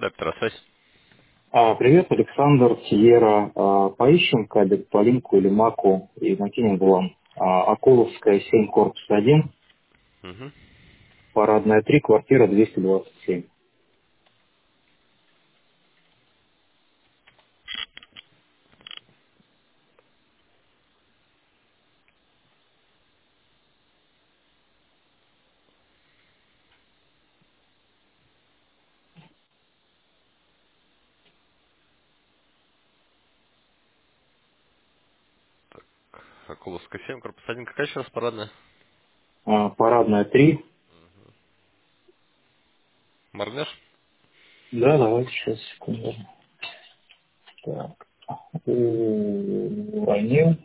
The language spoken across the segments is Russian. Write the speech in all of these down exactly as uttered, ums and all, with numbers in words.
Да, Петросвязь. А, привет, Александр, Сиера. А, поищем кабель по линку или маку и накинем вам. А, Акуловская, семь, корпус один, Угу. парадная три, квартира двести двадцать семь. Акуловская семь, корпус один. Какая еще раз парадная? А, парадная три. Моргнешь? Да, давайте сейчас, секунду. Так, уронил.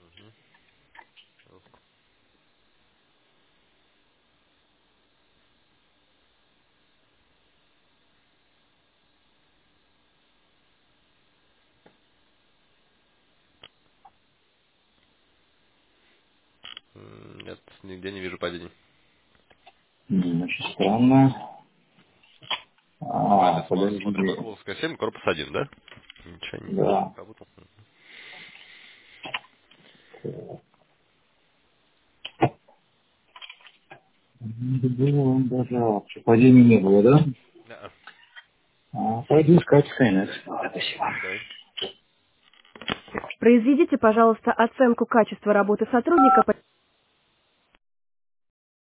М, Нет, нигде не вижу падений. М, Очень странно. А, Адрес мы смотрим подожди. Акуловская семь, корпус один, да? Ничего не Да. попутал. Не было он даже. Падения не было, да? Да. А, пойду искать Скайнет. Спасибо. Давай. Произведите, пожалуйста, оценку качества работы сотрудника по